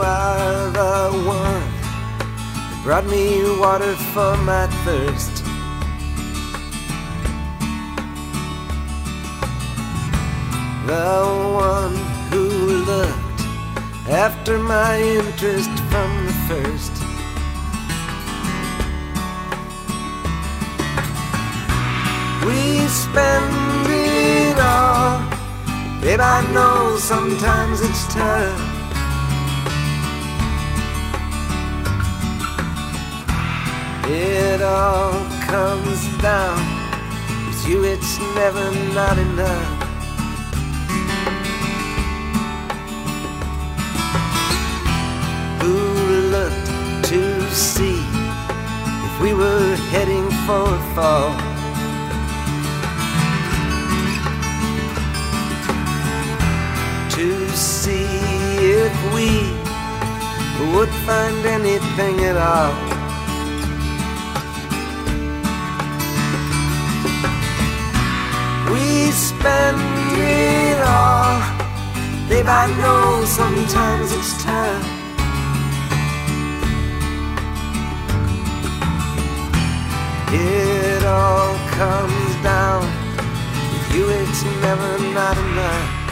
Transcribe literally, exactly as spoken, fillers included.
are the one that brought me water for my thirst. The one who looked after my interest from the first. We spend it all, babe, I know sometimes it's tough. It all comes down, with you it's never not enough. Who looked to see if we were heading for a fall? To see if we would find anything at all. We spend it all, babe, I know sometimes it's tough. It all comes down, with you it's never not enough.